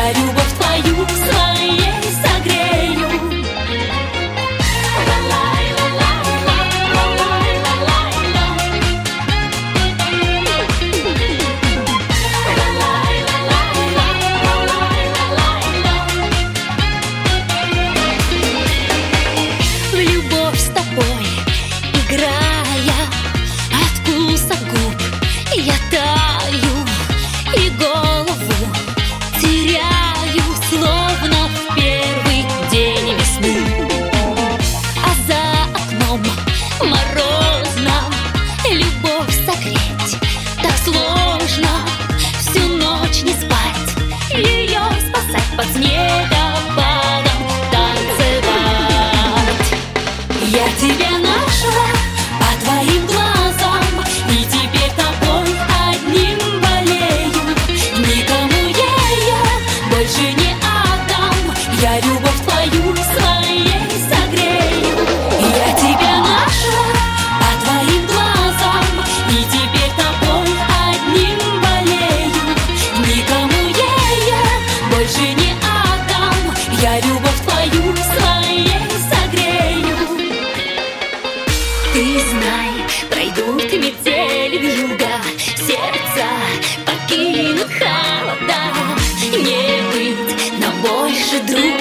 Я любовь твою своей согрею. В любовь с тобой играя, от вкуса губ я таю и голову теряю, словно в первый день весны. А за окном морозно, любовь согреть так сложно. Всю ночь не спать, ее спасать, под снегопадом танцевать. Я тебя нашла по твоим глазам, и теперь тобой одним болею. Никому ее больше не отдам, я любовь твою своей согрею. Я тебя нашла по твоим глазам, и теперь тобой одним болею. Никому ее больше не отдам, я любовь твою своей согрею. Ты знай, пройдут метели вьюга, сердца покинут холода. Не быть нам больше друг.